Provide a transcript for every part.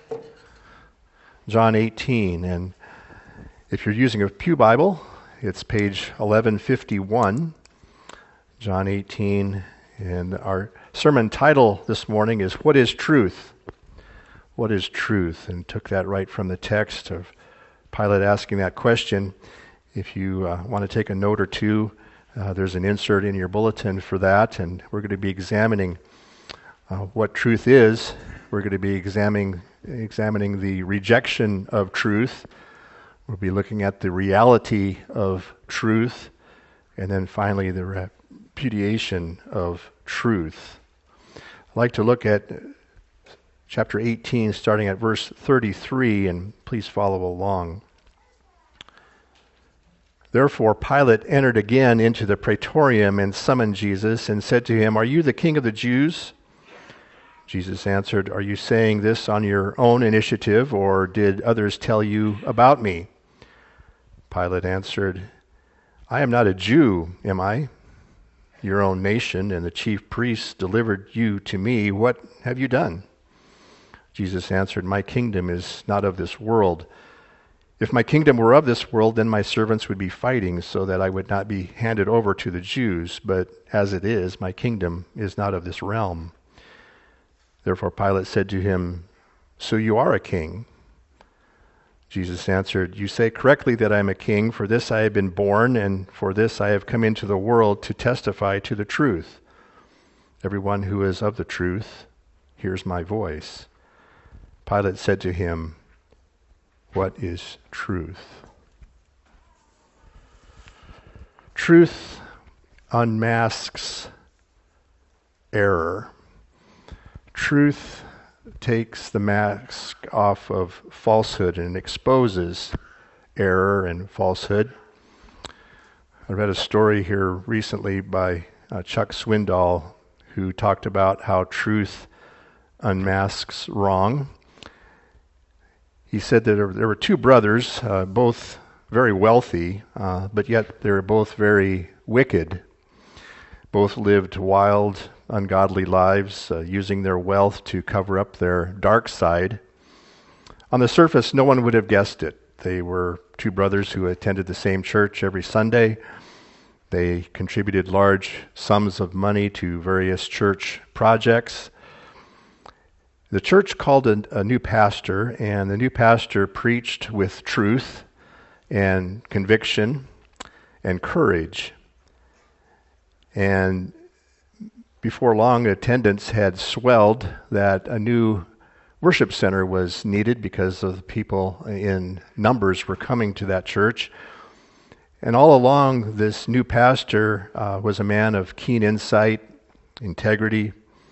John 18. And if you're using a Pew Bible, it's page 1151, John 18. And our sermon title this morning is What is Truth? What is truth? And took that right from the text of Pilate asking that question. If you want to take a note or two, there's an insert in your bulletin for that, and we're going to be examining what truth is. We're going to be examining the rejection of truth. We'll be looking at the reality of truth, and then finally the repudiation of truth. I'd like to look at chapter 18, starting at verse 33, and please follow along. Therefore Pilate entered again into the praetorium and summoned Jesus and said to him, "Are you the king of the Jews?" Jesus answered, "Are you saying this on your own initiative, or did others tell you about me?" Pilate answered, "I am not a Jew, am I? Your own nation and the chief priests delivered you to me. What have you done?" Jesus answered, "My kingdom is not of this world. If my kingdom were of this world, then my servants would be fighting so that I would not be handed over to the Jews. But as it is, my kingdom is not of this realm." Therefore Pilate said to him, "So you are a king?" Jesus answered, "You say correctly that I am a king. For this I have been born, and for this I have come into the world, to testify to the truth. Everyone who is of the truth hears my voice." Pilate said to him, "What is truth?" Truth unmasks error. Truth takes the mask off of falsehood and exposes error and falsehood. I read a story here recently by Chuck Swindoll, who talked about how truth unmasks wrong. He said that there were two brothers, both very wealthy, but yet they were both very wicked. Both lived wild, ungodly lives, using their wealth to cover up their dark side. On the surface, no one would have guessed it. They were two brothers who attended the same church every Sunday. They contributed large sums of money to various church projects. The church called a new pastor, and the new pastor preached with truth and conviction and courage. And before long, attendance had swelled that a new worship center was needed because of the people in numbers were coming to that church. And all along, this new pastor was a man of keen insight, integrity,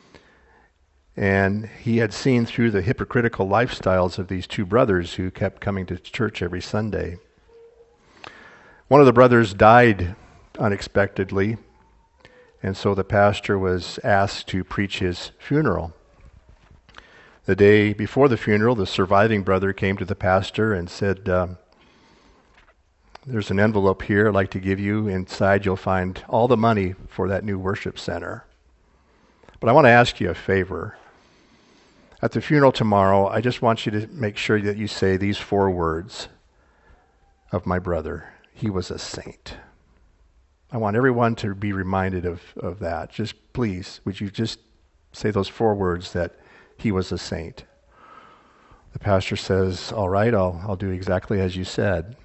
and he had seen through the hypocritical lifestyles of these two brothers who kept coming to church every Sunday. One of the brothers died unexpectedly, and so the pastor was asked to preach his funeral. The day before the funeral, the surviving brother came to the pastor and said, "There's an envelope here I'd like to give you. Inside you'll find all the money for that new worship center. But I want to ask you a favor. At the funeral tomorrow, I just want you to make sure that you say these 4 words of my brother. He was a saint." I want everyone to be reminded of that. Just please, would you just say those 4 words, that he was a saint? The pastor says, "All right, I'll do exactly as you said."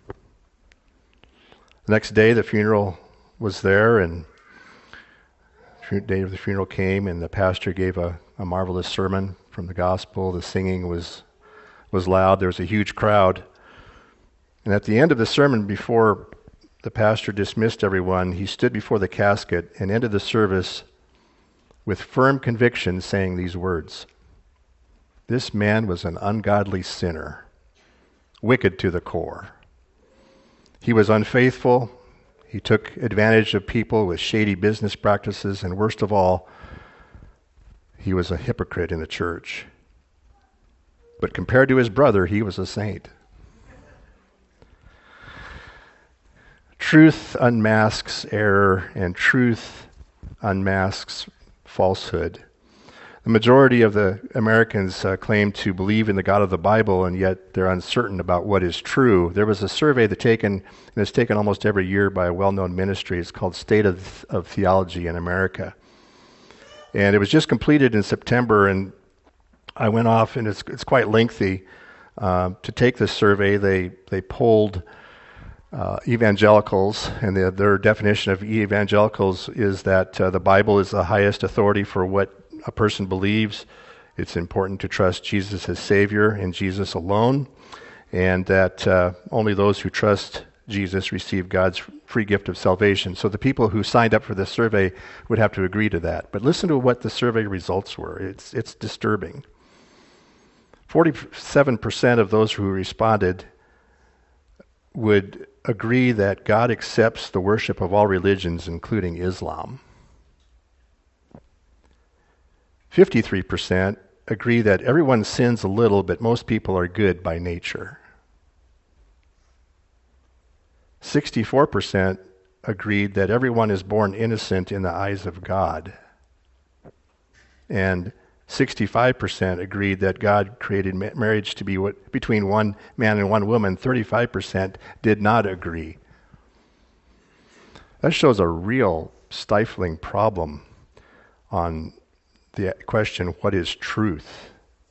The next day, the funeral was there, and the day of the funeral came, and the pastor gave a marvelous sermon from the gospel. The singing was loud. There was a huge crowd. And at the end of the sermon, before the pastor dismissed everyone, he stood before the casket and ended the service with firm conviction, saying these words: "This man was an ungodly sinner, wicked to the core. He was unfaithful. He took advantage of people with shady business practices, and worst of all, he was a hypocrite in the church. But compared to his brother, he was a saint." Truth unmasks error, and truth unmasks falsehood. The majority of the Americans claim to believe in the God of the Bible, and yet they're uncertain about what is true. There was a survey that's taken almost every year by a well-known ministry. It's called State of Theology in America. And it was just completed in September, and I went off, and it's quite lengthy. To take this survey, they polled evangelicals, and their definition of evangelicals is that the Bible is the highest authority for what a person believes. It's important to trust Jesus as Savior and Jesus alone, and that only those who trust Jesus receive God's free gift of salvation. So the people who signed up for this survey would have to agree to that. But listen to what the survey results were. It's disturbing. 47% of those who responded would agree that God accepts the worship of all religions, including Islam. 53% agree that everyone sins a little, but most people are good by nature. 64% agreed that everyone is born innocent in the eyes of God. And 65% agreed that God created marriage to be between one man and one woman. 35% did not agree. That shows a real stifling problem on the question, what is truth?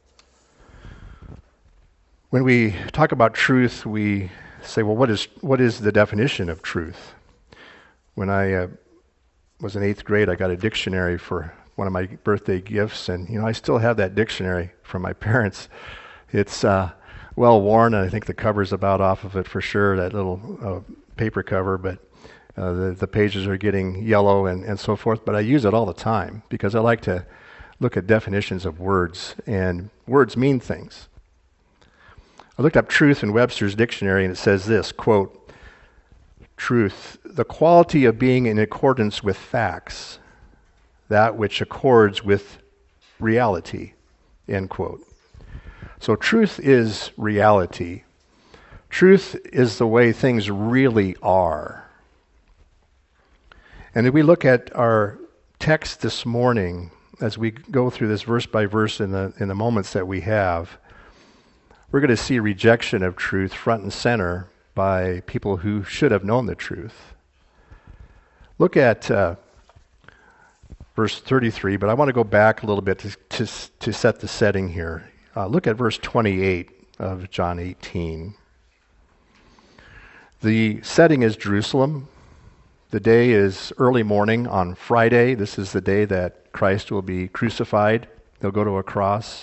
When we talk about truth, we say, well, what is the definition of truth? When I was in 8th grade, I got a dictionary for one of my birthday gifts, and I still have that dictionary from my parents. It's well worn, and I think the cover's about off of it for sure, that little paper cover, but the pages are getting yellow and so forth. But I use it all the time because I like to look at definitions of words, and words mean things. I looked up truth in Webster's dictionary, and it says this, quote, truth, the quality of being in accordance with facts, that which accords with reality, end quote. So truth is reality. Truth is the way things really are. And if we look at our text this morning, as we go through this verse by verse in the moments that we have, we're going to see rejection of truth front and center by people who should have known the truth. Look at verse 33, but I want to go back a little bit to set the setting here. Look at verse 28 of John 18. The setting is Jerusalem. The day is early morning on Friday. This is the day that Christ will be crucified. They'll go to a cross.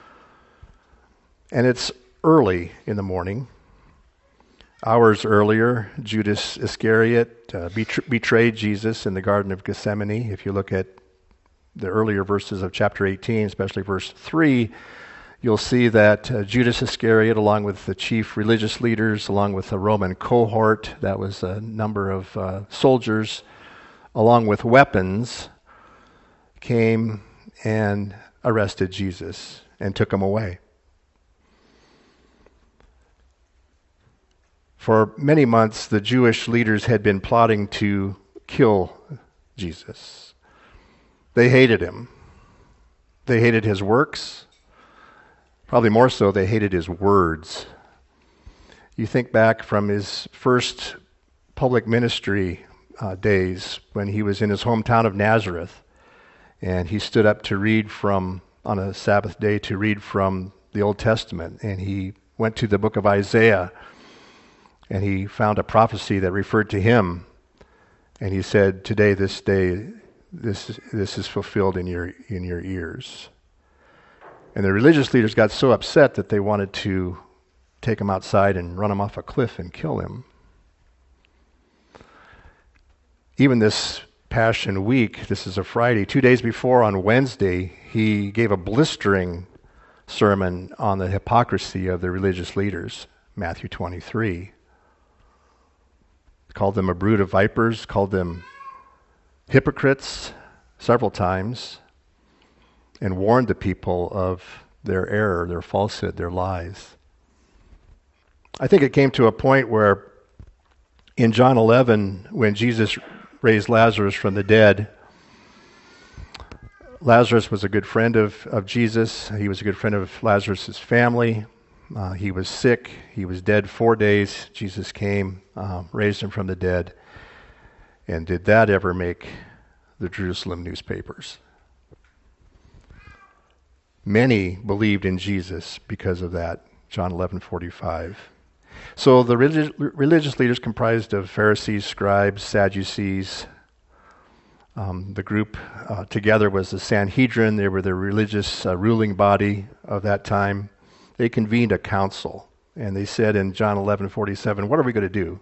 And it's early in the morning. Hours earlier, Judas Iscariot betrayed Jesus in the Garden of Gethsemane. If you look at the earlier verses of chapter 18, especially verse 3, you'll see that Judas Iscariot, along with the chief religious leaders, along with the Roman cohort, that was a number of soldiers, along with weapons, came and arrested Jesus and took him away. For many months, the Jewish leaders had been plotting to kill Jesus. They hated him. They hated his works. Probably more so, they hated his words. You think back from his first public ministry days when he was in his hometown of Nazareth, and he stood up to read on a Sabbath day, to read from the Old Testament, and he went to the book of Isaiah, and he found a prophecy that referred to him, and he said, "Today, this day, this is fulfilled in your ears." And the religious leaders got so upset that they wanted to take him outside and run him off a cliff and kill him. Even this Passion Week, this is a Friday, 2 days before, on Wednesday, he gave a blistering sermon on the hypocrisy of the religious leaders, Matthew 23. Called them a brood of vipers, called them hypocrites several times, and warned the people of their error, their falsehood, their lies. I think it came to a point where in John 11, when Jesus raised Lazarus from the dead, Lazarus was a good friend of Jesus. He was a good friend of Lazarus' family. He was sick. He was dead 4 days. Jesus came, raised him from the dead. And did that ever make the Jerusalem newspapers? Many believed in Jesus because of that, John 11:45. So the religious leaders comprised of Pharisees, scribes, Sadducees. The group together was the Sanhedrin. They were the religious ruling body of that time. They convened a council, and they said in John 11:47, "What are we going to do?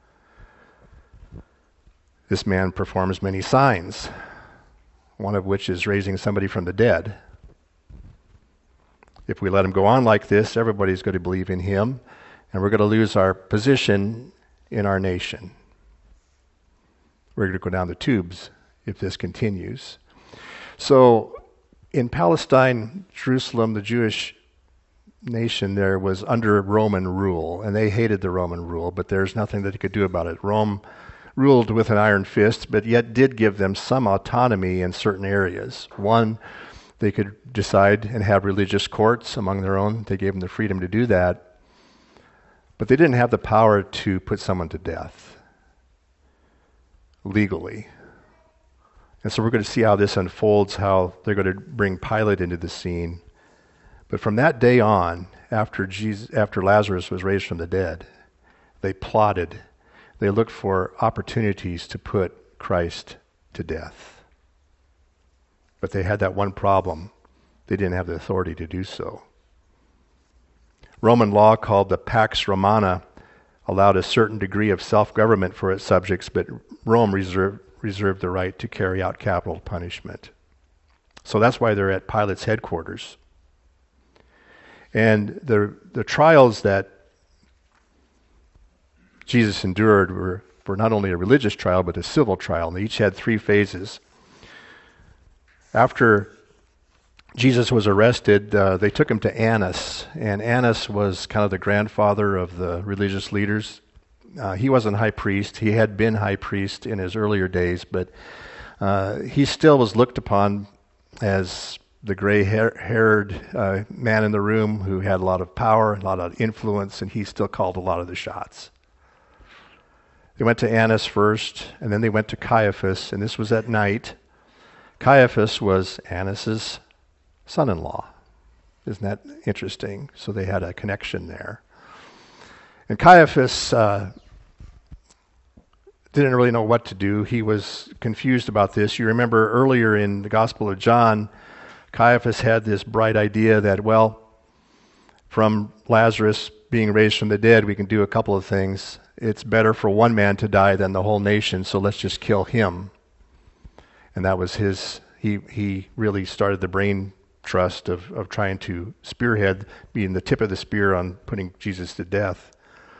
This man performs many signs, one of which is raising somebody from the dead. If we let him go on like this, everybody's going to believe in him, and we're going to lose our position in our nation. We're going to go down the tubes if this continues." So in Palestine, Jerusalem, the Jewish nation there was under Roman rule, and they hated the Roman rule, but there's nothing that they could do about it. Rome ruled with an iron fist, but yet did give them some autonomy in certain areas. One, they could decide and have religious courts among their own. They gave them the freedom to do that. But they didn't have the power to put someone to death legally. And so we're going to see how this unfolds, how they're going to bring Pilate into the scene. But from that day on, after Lazarus was raised from the dead, they plotted. They looked for opportunities to put Christ to death. But they had that one problem. They didn't have the authority to do so. Roman law, called the Pax Romana, allowed a certain degree of self-government for its subjects, but Rome reserved the right to carry out capital punishment. So that's why they're at Pilate's headquarters. And the trials that Jesus endured were not only a religious trial, but a civil trial, and they each had 3 phases. After Jesus was arrested, they took him to Annas, and Annas was kind of the grandfather of the religious leaders. He wasn't high priest. He had been high priest in his earlier days, but he still was looked upon as the gray-haired man in the room who had a lot of power, a lot of influence, and he still called a lot of the shots. They went to Annas first, and then they went to Caiaphas, and this was at night. Caiaphas was Annas' son-in-law. Isn't that interesting? So they had a connection there. And Caiaphas didn't really know what to do. He was confused about this. You remember earlier in the Gospel of John, Caiaphas had this bright idea that, well, from Lazarus being raised from the dead, we can do a couple of things. It's better for one man to die than the whole nation, so let's just kill him. And that was he really started the brain trust of trying to spearhead, being the tip of the spear on putting Jesus to death.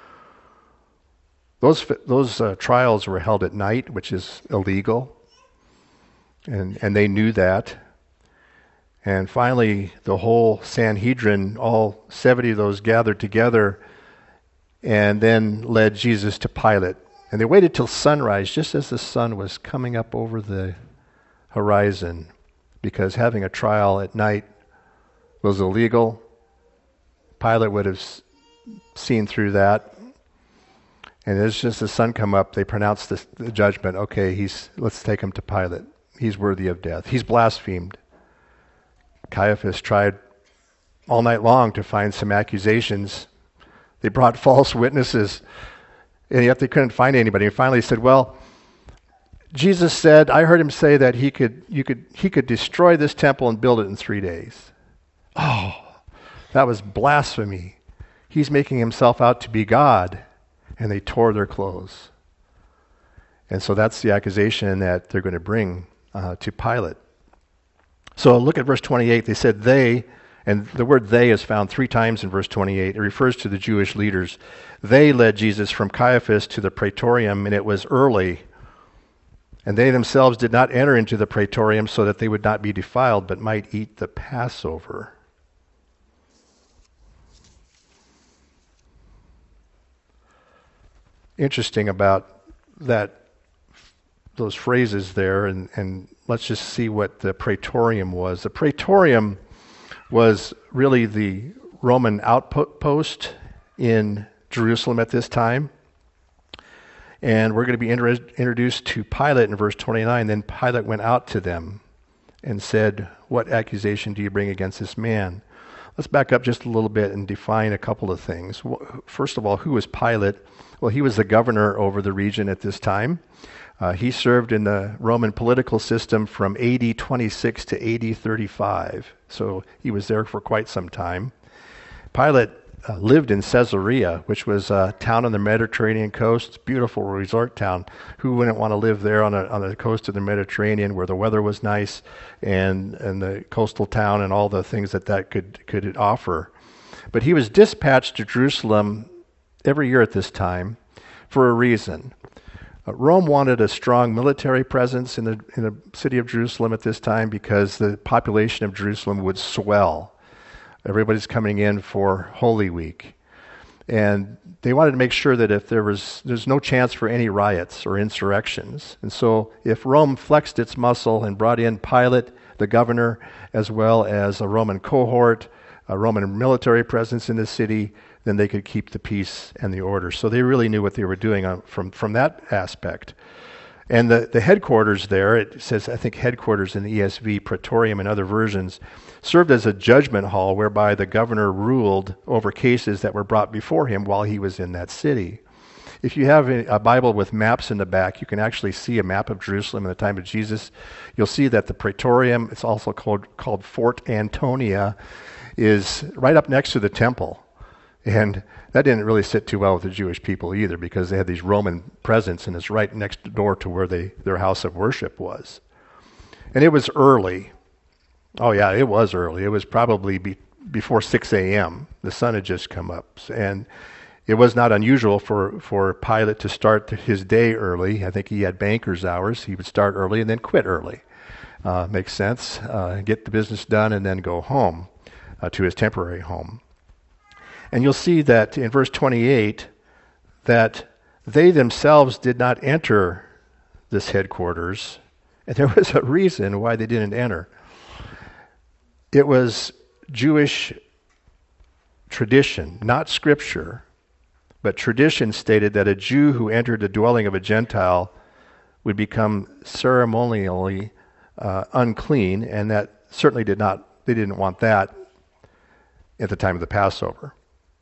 Those trials were held at night, which is illegal, and they knew that. And finally, the whole Sanhedrin, all 70 of those gathered together and then led Jesus to Pilate. And they waited till sunrise, just as the sun was coming up over the horizon, because having a trial at night was illegal. Pilate would have seen through that. And as just the sun come up, they pronounced the judgment. Okay, let's take him to Pilate. He's worthy of death. He's blasphemed. Caiaphas tried all night long to find some accusations. They brought false witnesses, and yet they couldn't find anybody. And finally he said, well, Jesus said, I heard him say that he could destroy this temple and build it in 3 days. Oh, that was blasphemy. He's making himself out to be God. And they tore their clothes. And so that's the accusation that they're going to bring to Pilate. So look at verse 28. They said they, and the word they is found 3 times in verse 28. It refers to the Jewish leaders. They led Jesus from Caiaphas to the praetorium, and it was early. And they themselves did not enter into the praetorium so that they would not be defiled, but might eat the Passover. Interesting about that, those phrases there, and let's just see what the praetorium was. The praetorium was really the Roman outpost in Jerusalem at this time. And we're going to be introduced to Pilate in verse 29. Then Pilate went out to them and said, "What accusation do you bring against this man?" Let's back up just a little bit and define a couple of things. First of all, who was Pilate? Well, he was the governor over the region at this time. He served in the Roman political system from AD 26 to AD 35. So he was there for quite some time. Pilate lived in Caesarea, which was a town on the Mediterranean coast, beautiful resort town. Who wouldn't want to live there on the coast of the Mediterranean where the weather was nice and the coastal town and all the things that could offer? But he was dispatched to Jerusalem every year at this time for a reason. Rome wanted a strong military presence in the city of Jerusalem at this time because the population of Jerusalem would swell. Everybody's coming in for Holy Week. And they wanted to make sure that if there's no chance for any riots or insurrections. And so if Rome flexed its muscle and brought in Pilate, the governor, as well as a Roman cohort, a Roman military presence in the city, then they could keep the peace and the order. So they really knew what they were doing from that aspect. And the headquarters there, it says, I think headquarters in the ESV, Praetorium and other versions, served as a judgment hall whereby the governor ruled over cases that were brought before him while he was in that city. If you have a Bible with maps in the back, you can actually see a map of Jerusalem in the time of Jesus. You'll see that the Praetorium, it's also called Fort Antonia, is right up next to the temple. And that didn't really sit too well with the Jewish people either, because they had these Roman presence, and it's right next door to where their house of worship was. And it was early. Oh yeah, it was early. It was probably before 6 a.m. The sun had just come up. And it was not unusual for Pilate to start his day early. I think he had banker's hours. He would start early and then quit early. Makes sense. Get the business done and then go home to his temporary home. And you'll see that in verse 28 that they themselves did not enter this headquarters, and there was a reason why they didn't enter. It was Jewish tradition, not scripture, but tradition stated that a Jew who entered the dwelling of a Gentile would become ceremonially unclean, and that certainly they didn't want that at the time of the Passover.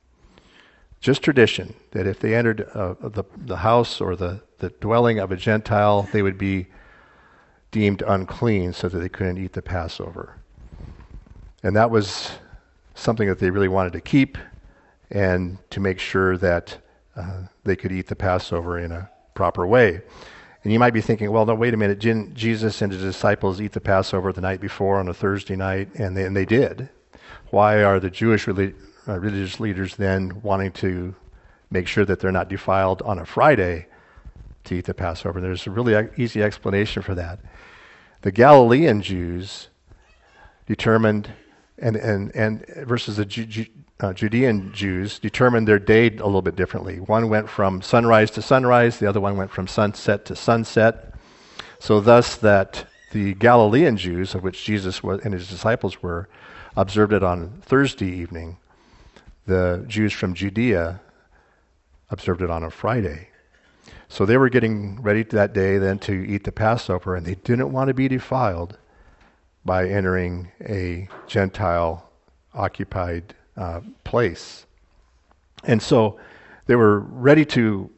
Just tradition, that if they entered the house or the dwelling of a Gentile, they would be deemed unclean so that they couldn't eat the Passover. And that was something that they really wanted to keep and to make sure that they could eat the Passover in a proper way. And you might be thinking, well, no, wait a minute, didn't Jesus and his disciples eat the Passover the night before on a Thursday night? And they did. Why are the Jewish religious leaders then wanting to make sure that they're not defiled on a Friday to eat the Passover? There's a really easy explanation for that. The Galilean Jews determined, and versus the Judean Jews, determined their day a little bit differently. One went from sunrise to sunrise, the other one went from sunset to sunset. So thus that the Galilean Jews, of which Jesus was and his disciples were, observed it on Thursday evening. The Jews from Judea observed it on a Friday. So they were getting ready that day then to eat the Passover, and they didn't want to be defiled by entering a Gentile-occupied place. And so they were ready to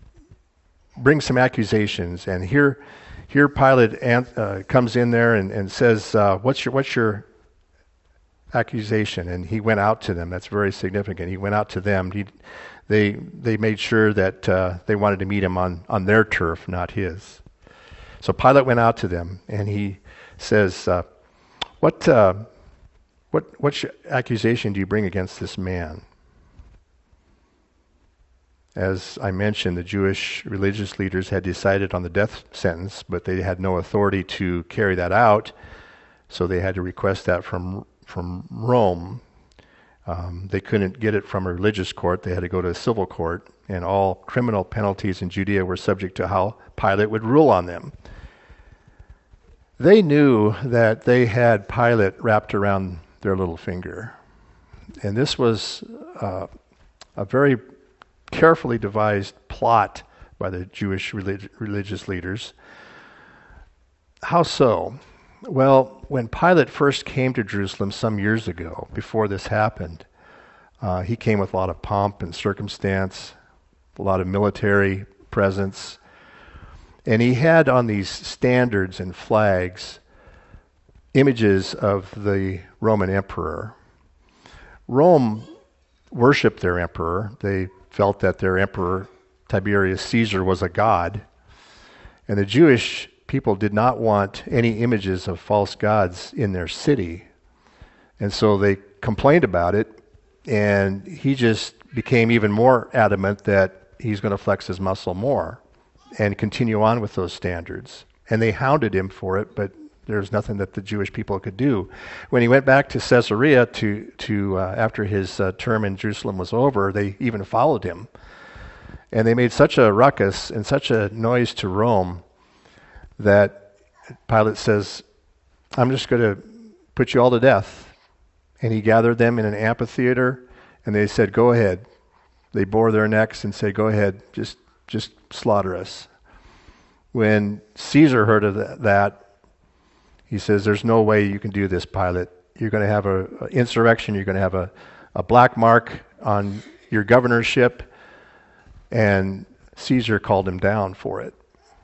bring some accusations. And here Pilate comes in there and says, what's your accusation? And he went out to them. That's very significant. He went out to them. They made sure that they wanted to meet him on their turf, not his. So Pilate went out to them, and he says, what accusation do you bring against this man? As I mentioned, the Jewish religious leaders had decided on the death sentence, but they had no authority to carry that out, so they had to request that from Rome. They couldn't get it from a religious court. They had to go to a civil court, and all criminal penalties in Judea were subject to how Pilate would rule on them. They knew that they had Pilate wrapped around their little finger. And this was a very carefully devised plot by the Jewish religious leaders. How so? Well, when Pilate first came to Jerusalem some years ago, before this happened, he came with a lot of pomp and circumstance, a lot of military presence, and he had on these standards and flags images of the Roman emperor. Rome worshipped their emperor. They felt that their emperor, Tiberius Caesar, was a god, and the Jewish people did not want any images of false gods in their city. And so they complained about it, and he just became even more adamant that he's going to flex his muscle more and continue on with those standards. And they hounded him for it, but there's nothing that the Jewish people could do. When he went back to Caesarea to after his term in Jerusalem was over, they even followed him. And they made such a ruckus and such a noise to Rome that Pilate says, I'm just going to put you all to death. And he gathered them in an amphitheater, and they said, go ahead. They bore their necks and said, go ahead, just slaughter us. When Caesar heard of that, he says, there's no way you can do this, Pilate. You're going to have an insurrection. You're going to have a black mark on your governorship. And Caesar called him down for it.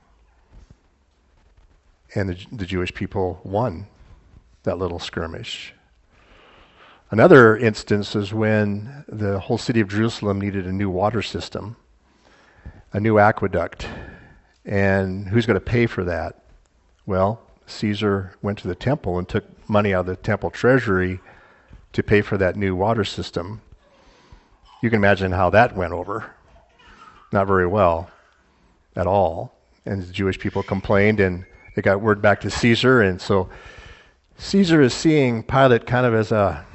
And the Jewish people won that little skirmish. Another instance is when the whole city of Jerusalem needed a new water system, a new aqueduct. And who's going to pay for that? Well, Caesar went to the temple and took money out of the temple treasury to pay for that new water system. You can imagine how that went over. Not very well at all. And the Jewish people complained, and they got word back to Caesar. And so Caesar is seeing Pilate kind of as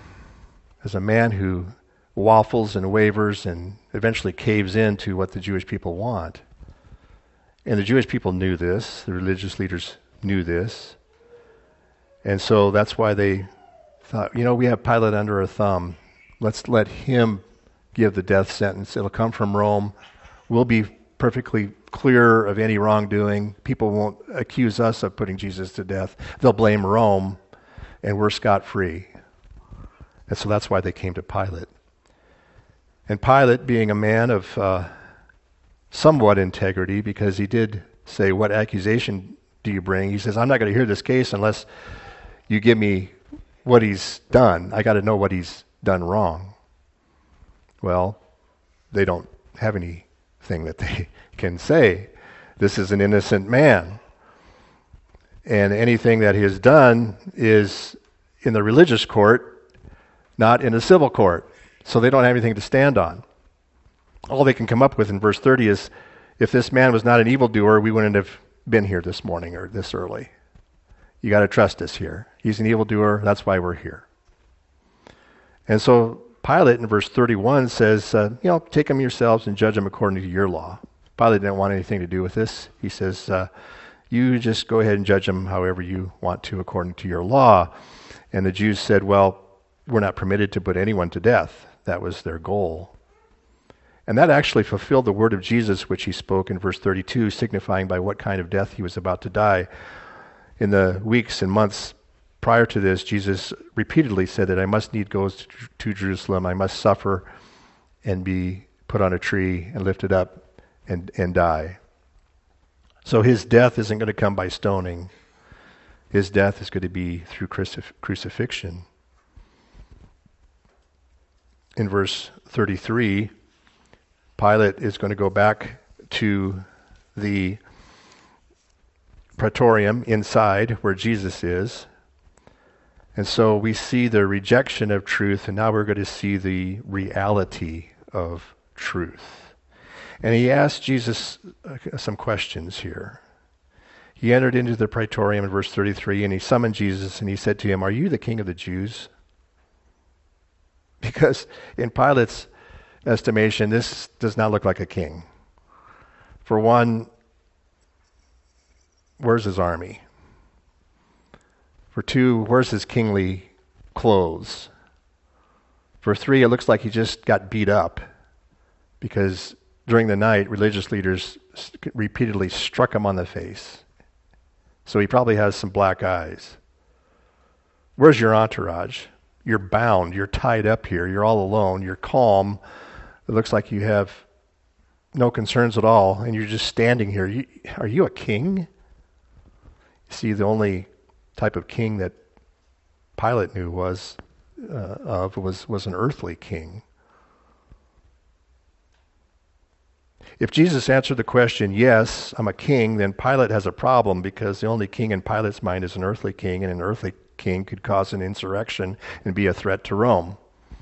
a man who waffles and wavers and eventually caves into what the Jewish people want. And the Jewish people knew this. The religious leaders knew this. And so that's why they thought, we have Pilate under our thumb. Let's let him give the death sentence. It'll come from Rome. We'll be perfectly clear of any wrongdoing. People won't accuse us of putting Jesus to death. They'll blame Rome, and we're scot-free. And so that's why they came to Pilate. And Pilate, being a man of somewhat integrity, because he did say, what accusation do you bring? He says, I'm not going to hear this case unless you give me what he's done. I got to know what he's done wrong. Well, they don't have anything that they can say. This is an innocent man. And anything that he has done is in the religious court, not in the civil court. So they don't have anything to stand on. All they can come up with in verse 30 is, if this man was not an evildoer, we wouldn't have been here this morning or this early. You got to trust us here. He's an evildoer, that's why we're here. And so Pilate in verse 31 says, take them yourselves and judge them according to your law. Pilate didn't want anything to do with this. He says, you just go ahead and judge them however you want to according to your law. And the Jews said, well, we're not permitted to put anyone to death. That was their goal. And that actually fulfilled the word of Jesus, which he spoke in verse 32, signifying by what kind of death he was about to die. In the weeks and months prior to this, Jesus repeatedly said that I must need go to Jerusalem, I must suffer and be put on a tree and lifted up and die. So his death isn't going to come by stoning. His death is going to be through crucifixion. In verse 33, Pilate is going to go back to the praetorium inside where Jesus is. And so we see the rejection of truth, and now we're going to see the reality of truth. And he asked Jesus some questions here. He entered into the praetorium in verse 33, and he summoned Jesus, and he said to him, "Are you the king of the Jews?" because in Pilate's estimation, this does not look like a king. For one, where's his army? For two, where's his kingly clothes? For three, it looks like he just got beat up because during the night, religious leaders repeatedly struck him on the face. So he probably has some black eyes. Where's your entourage? You're bound. You're tied up here. You're all alone. You're calm. It looks like you have no concerns at all, and you're just standing here. Are you a king? See, the only type of king that Pilate knew was an earthly king. If Jesus answered the question, yes, I'm a king, then Pilate has a problem because the only king in Pilate's mind is an earthly king, and an earthly king could cause an insurrection and be a threat to Rome.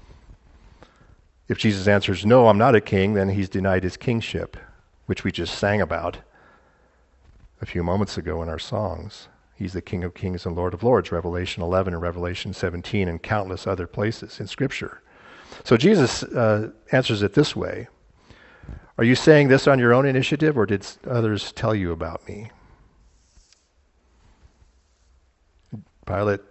If Jesus answers, no, I'm not a king, then he's denied his kingship, which we just sang about a few moments ago in our songs. He's the King of Kings and Lord of Lords, Revelation 11 and Revelation 17 and countless other places in Scripture. So Jesus answers it this way. Are you saying this on your own initiative, or did others tell you about me? Pilate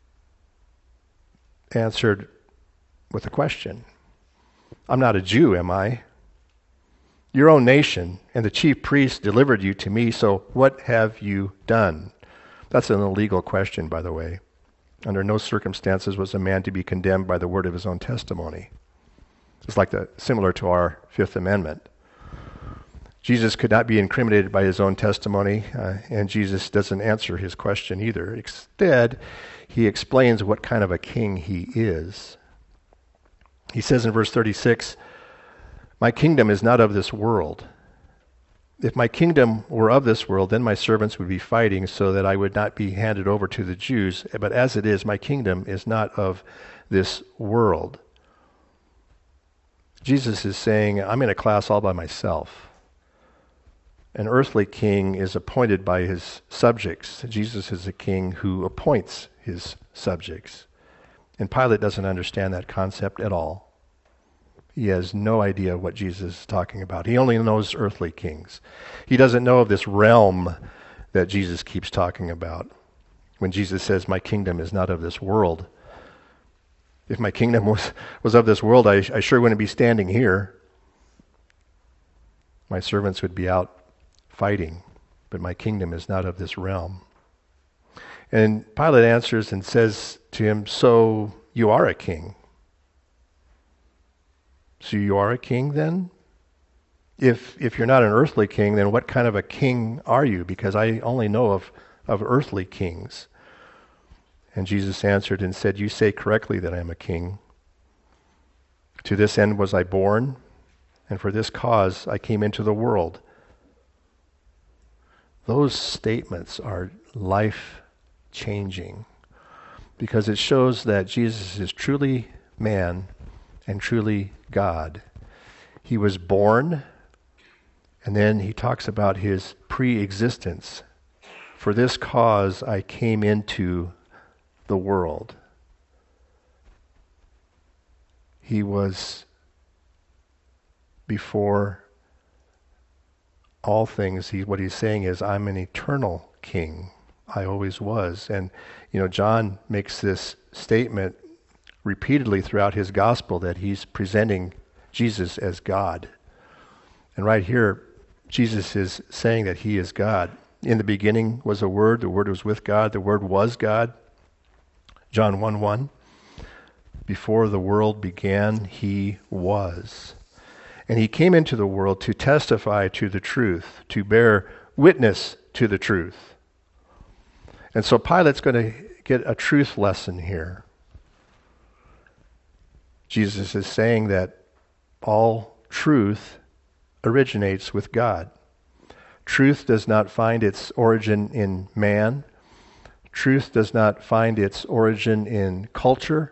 answered with a question. I'm not a Jew, am I? Your own nation and the chief priests delivered you to me, so what have you done? That's an illegal question, by the way. Under no circumstances was a man to be condemned by the word of his own testimony. It's like similar to our Fifth Amendment. Jesus could not be incriminated by his own testimony, and Jesus doesn't answer his question either. Instead, he explains what kind of a king he is. He says in verse 36, my kingdom is not of this world. If my kingdom were of this world, then my servants would be fighting so that I would not be handed over to the Jews. But as it is, my kingdom is not of this world. Jesus is saying, I'm in a class all by myself. An earthly king is appointed by his subjects. Jesus is a king who appoints his subjects. And Pilate doesn't understand that concept at all. He has no idea what Jesus is talking about. He only knows earthly kings. He doesn't know of this realm that Jesus keeps talking about. When Jesus says, my kingdom is not of this world. If my kingdom was of this world, I sure wouldn't be standing here. My servants would be out fighting, but my kingdom is not of this realm. And Pilate answers and says to him, so you are a king. So you are a king then? If you're not an earthly king, then what kind of a king are you? Because I only know of earthly kings. And Jesus answered and said, you say correctly that I am a king. To this end was I born, and for this cause I came into the world. Those statements are life-changing because it shows that Jesus is truly man and truly God. He was born, and then he talks about his pre-existence. For this cause I came into the world. He was before all things. What he's saying is, I'm an eternal king. I always was. And, John makes this statement repeatedly throughout his gospel that he's presenting Jesus as God. And right here, Jesus is saying that he is God. In the beginning was a Word, the Word was with God, the Word was God. John 1:1. Before the world began, he was. And he came into the world to testify to the truth, to bear witness to the truth. And so Pilate's going to get a truth lesson here. Jesus is saying that all truth originates with God. Truth does not find its origin in man. Truth does not find its origin in culture.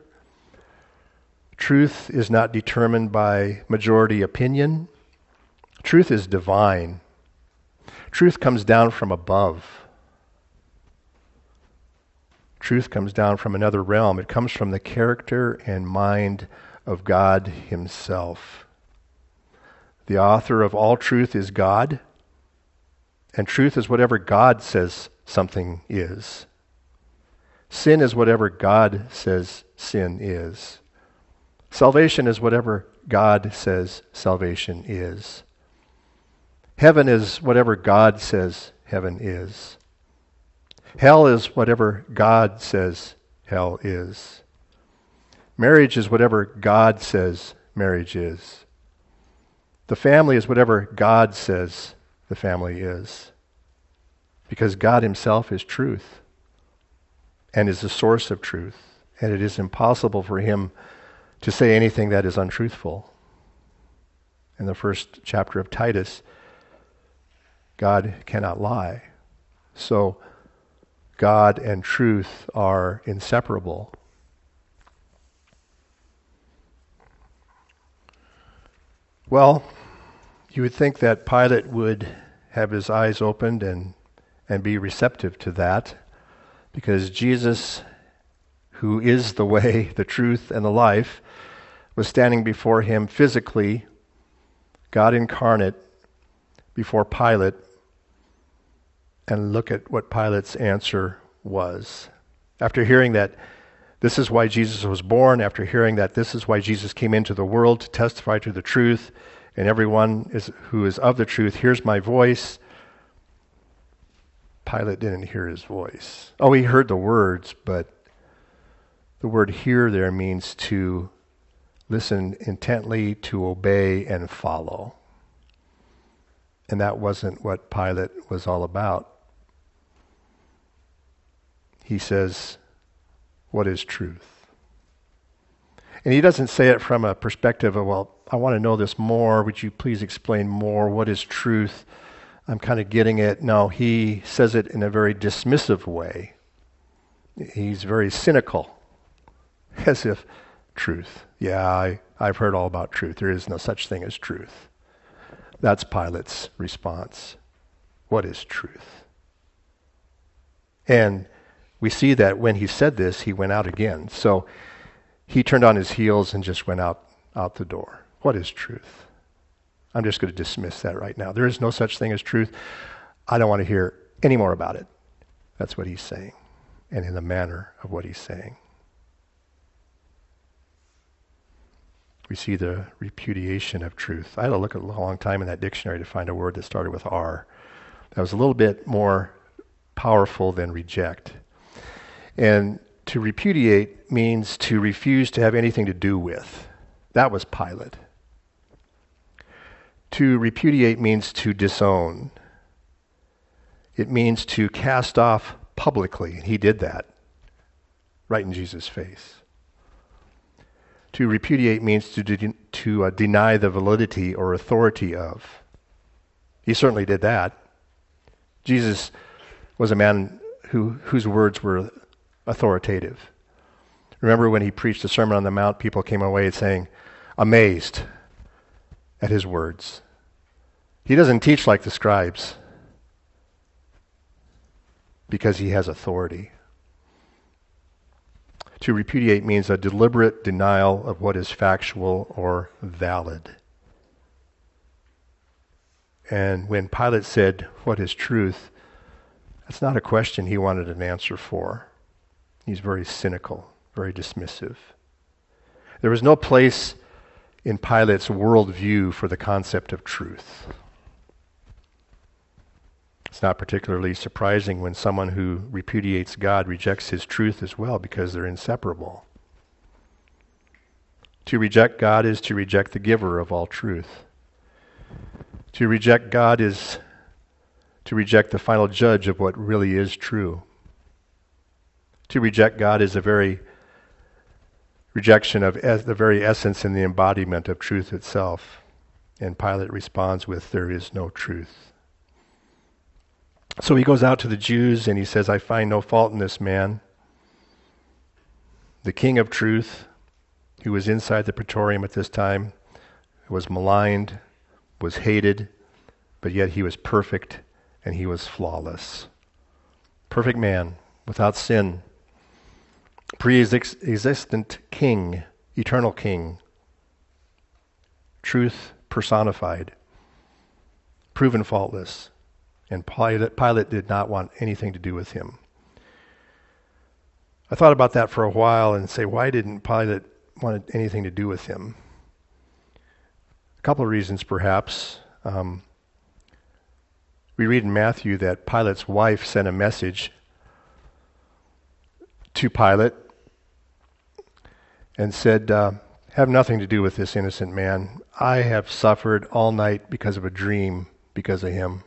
Truth is not determined by majority opinion. Truth is divine. Truth comes down from above. Truth comes down from another realm. It comes from the character and mind of God himself. The author of all truth is God, and truth is whatever God says something is. Sin is whatever God says sin is. Salvation is whatever God says salvation is. Heaven is whatever God says heaven is. Hell is whatever God says hell is. Marriage is whatever God says marriage is. The family is whatever God says the family is. Because God himself is truth and is the source of truth. And it is impossible for him to say anything that is untruthful. In the first chapter of Titus, God cannot lie. So God and truth are inseparable. Well, you would think that Pilate would have his eyes opened and be receptive to that, because Jesus, who is the way, the truth, and the life, was standing before him physically, God incarnate, before Pilate. And look at what Pilate's answer was. After hearing that this is why Jesus was born, after hearing that this is why Jesus came into the world to testify to the truth, and everyone who is of the truth hears my voice, Pilate didn't hear his voice. Oh, he heard the words, but the word hear there means to listen intently, to obey and follow. And that wasn't what Pilate was all about. He says, what is truth? And he doesn't say it from a perspective of, well, I want to know this more. Would you please explain more? What is truth? I'm kind of getting it. No, he says it in a very dismissive way. He's very cynical, as if truth. Yeah, I've heard all about truth. There is no such thing as truth. That's Pilate's response. What is truth? And we see that when he said this, he went out again. So he turned on his heels and just went out the door. What is truth? I'm just going to dismiss that right now. There is no such thing as truth. I don't want to hear any more about it. That's what he's saying, and in the manner of what he's saying. We see the repudiation of truth. I had to look a long time in that dictionary to find a word that started with R. That was a little bit more powerful than reject. And to repudiate means to refuse to have anything to do with. That was Pilate. To repudiate means to disown. It means to cast off publicly. He did that right in Jesus' face. To repudiate means to deny the validity or authority of. He certainly did that. Jesus was a man whose words were authoritative. Remember when he preached the Sermon on the Mount, people came away saying, amazed at his words. He doesn't teach like the scribes because he has authority. To repudiate means a deliberate denial of what is factual or valid. And when Pilate said, what is truth? That's not a question he wanted an answer for. He's very cynical, very dismissive. There was no place in Pilate's worldview for the concept of truth. It's not particularly surprising when someone who repudiates God rejects his truth as well, because they're inseparable. To reject God is to reject the giver of all truth. To reject God is to reject the final judge of what really is true. To reject God is a very rejection of the very essence and the embodiment of truth itself. And Pilate responds with, there is no truth. So he goes out to the Jews and he says, I find no fault in this man. The king of truth, who was inside the praetorium at this time, was maligned, was hated, but yet he was perfect and he was flawless. Perfect man, without sin. pre-existent king, eternal king, truth personified, proven faultless, and Pilate did not want anything to do with him. I thought about that for a while and say, why didn't Pilate want anything to do with him? A couple of reasons, perhaps. We read in Matthew that Pilate's wife sent a message to Pilate and said, have nothing to do with this innocent man. I have suffered all night because of a dream because of him.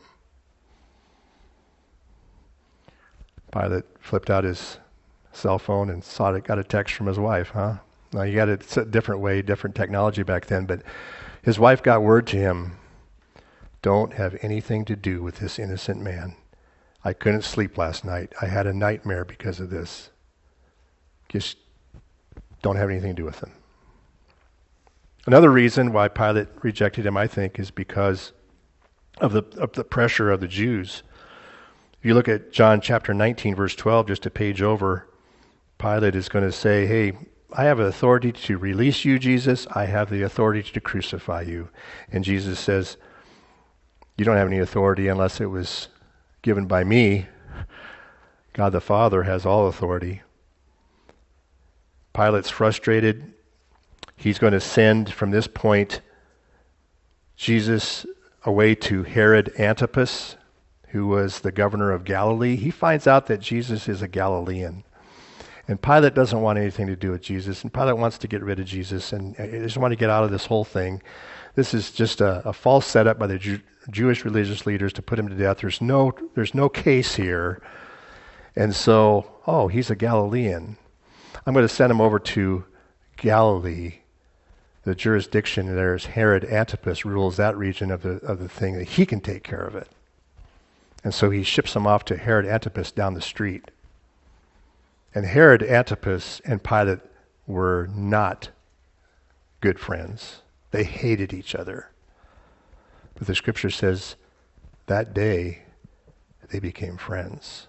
Pilate flipped out his cell phone and got a text from his wife, huh? Now, you got it a different way, different technology back then, but his wife got word to him, don't have anything to do with this innocent man. I couldn't sleep last night. I had a nightmare because of this. Just don't have anything to do with him. Another reason why Pilate rejected him, I think, is because of the pressure of the Jews. If you look at John chapter 19, verse 12, just a page over, Pilate is going to say, hey, I have authority to release you, Jesus. I have the authority to crucify you. And Jesus says, you don't have any authority unless it was given by me. God the Father has all authority. Pilate's frustrated. He's going to send from this point Jesus away to Herod Antipas, who was the governor of Galilee. He finds out that Jesus is a Galilean. And Pilate doesn't want anything to do with Jesus. And Pilate wants to get rid of Jesus. And he doesn't want to get out of this whole thing. This is just a false setup by the Jewish religious leaders to put him to death. There's no case here. And so, he's a Galilean. I'm going to send him over to Galilee. The jurisdiction there is Herod Antipas rules that region of the thing, that he can take care of it. And so he ships him off to Herod Antipas down the street. And Herod Antipas and Pilate were not good friends. They hated each other. But the scripture says that day they became friends.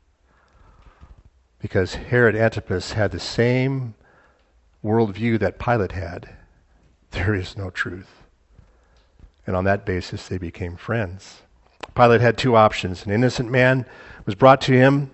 Because Herod Antipas had the same worldview that Pilate had. There is no truth. And on that basis, they became friends. Pilate had two options. An innocent man was brought to him.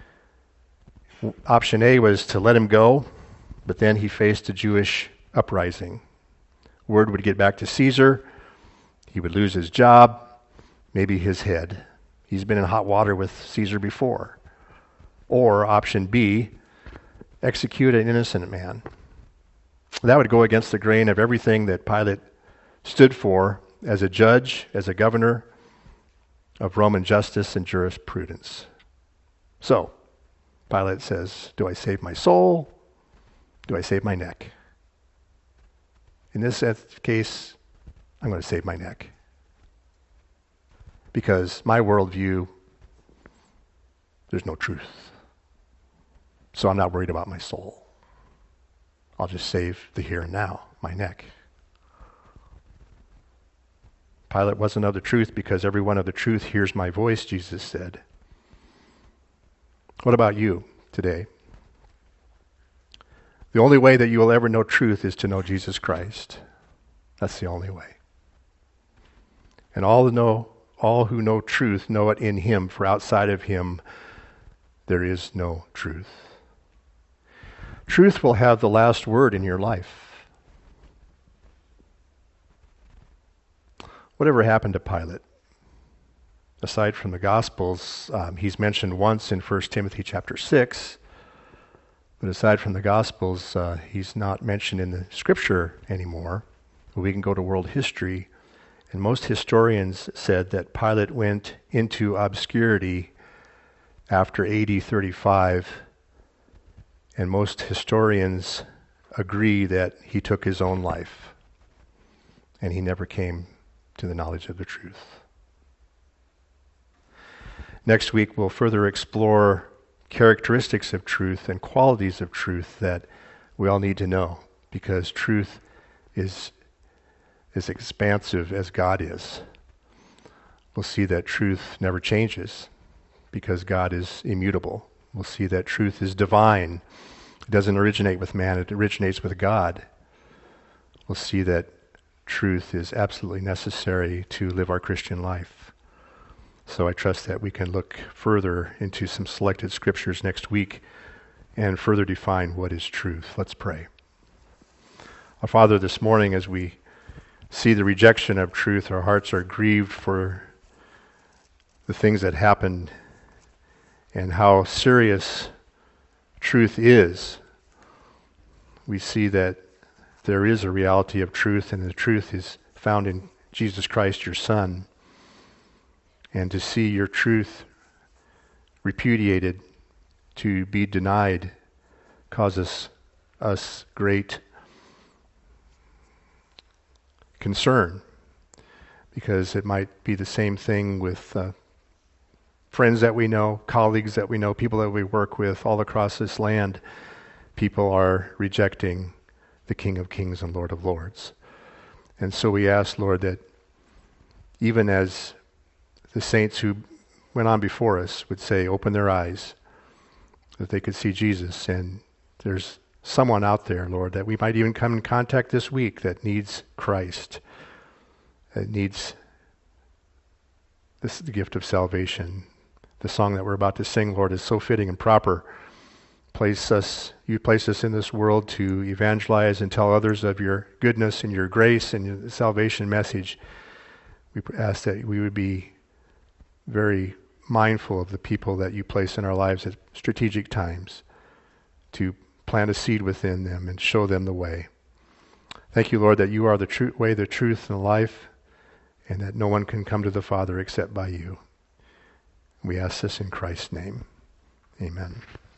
Option A was to let him go, but then he faced a Jewish uprising. Word would get back to Caesar. He would lose his job, maybe his head. He's been in hot water with Caesar before. Or option B, execute an innocent man. That would go against the grain of everything that Pilate stood for as a judge, as a governor of Roman justice and jurisprudence. So, Pilate says, do I save my soul? Do I save my neck? In this case, I'm going to save my neck. Because my worldview, there's no truth. So I'm not worried about my soul. I'll just save the here and now, my neck. Pilate wasn't of the truth because everyone of the truth hears my voice, Jesus said. What about you today? The only way that you will ever know truth is to know Jesus Christ. That's the only way. And all who know truth know it in him, for outside of him there is no truth. Truth will have the last word in your life. Whatever happened to Pilate? Aside from the Gospels, he's mentioned once in 1 Timothy chapter 6, but aside from the Gospels, he's not mentioned in the Scripture anymore. We can go to world history, and most historians said that Pilate went into obscurity after AD 35, and most historians agree that he took his own life, and he never came to the knowledge of the truth. Next week, we'll further explore characteristics of truth and qualities of truth that we all need to know, because truth is as expansive as God is. We'll see that truth never changes because God is immutable. We'll see that truth is divine It doesn't originate with man, it originates with God. We'll see that truth is absolutely necessary to live our Christian life. So I trust that we can look further into some selected scriptures next week and further define what is truth. Let's pray. Our Father, this morning as we see the rejection of truth, our hearts are grieved for the things that happened and how serious truth is. We see that there is a reality of truth, and the truth is found in Jesus Christ, your Son. And to see your truth repudiated, to be denied, causes us great concern, because it might be the same thing with friends that we know, colleagues that we know, people that we work with all across this land. People are rejecting the King of Kings and Lord of Lords. And so we ask, Lord, that even as the saints who went on before us would say, open their eyes, that they could see Jesus. And there's someone out there, Lord, that we might even come in contact this week that needs Christ, that needs the gift of salvation. The song that we're about to sing, Lord, is so fitting and proper. You place us in this world to evangelize and tell others of your goodness and your grace and your salvation message. We ask that we would be very mindful of the people that you place in our lives at strategic times, to plant a seed within them and show them the way. Thank you, Lord, that you are the way, the truth, and the life, and that no one can come to the Father except by you. We ask this in Christ's name. Amen.